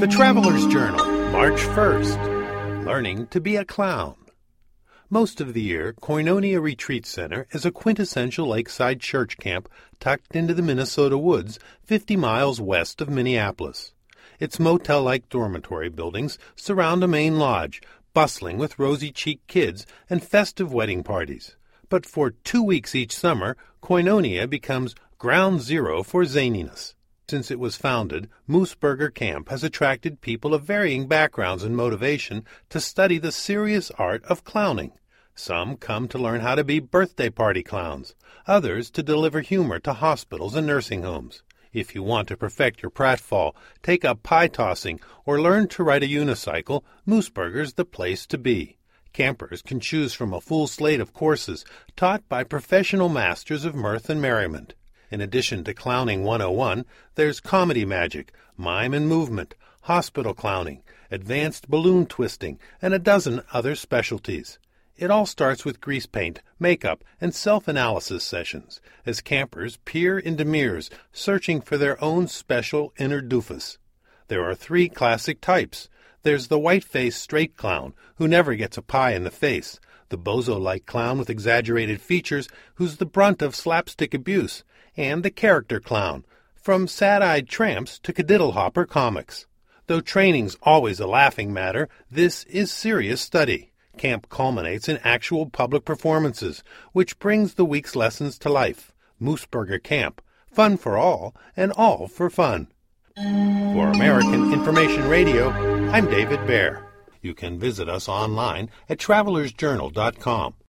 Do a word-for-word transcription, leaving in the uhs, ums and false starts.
The Traveler's Journal, March first. Learning to be a Clown. Most of the year, Koinonia Retreat Center is a quintessential lakeside church camp tucked into the Minnesota woods fifty miles west of Minneapolis. Its motel-like dormitory buildings surround a main lodge, bustling with rosy-cheeked kids and festive wedding parties. But for two weeks each summer, Koinonia becomes ground zero for zaniness. Since it was founded, Mooseburger Camp has attracted people of varying backgrounds and motivation to study the serious art of clowning. Some come to learn how to be birthday party clowns, others to deliver humor to hospitals and nursing homes. If you want to perfect your pratfall, take up pie tossing, or learn to ride a unicycle, Mooseburger's the place to be. Campers can choose from a full slate of courses taught by professional masters of mirth and merriment. In addition to Clowning one oh one, there's comedy magic, mime and movement, hospital clowning, advanced balloon twisting, and a dozen other specialties. It all starts with grease paint, makeup, and self-analysis sessions, as campers peer into mirrors, searching for their own special inner doofus. There are three classic types. There's the white-faced straight clown, who never gets a pie in the face, the bozo-like clown with exaggerated features, who's the brunt of slapstick abuse, and the character clown, from sad-eyed tramps to cadiddle-hopper comics. Though training's always a laughing matter, this is serious study. Camp culminates in actual public performances, which brings the week's lessons to life. Mooseburger Camp, fun for all, and all for fun. For American Information Radio, I'm David Baer. You can visit us online at travelers journal dot com.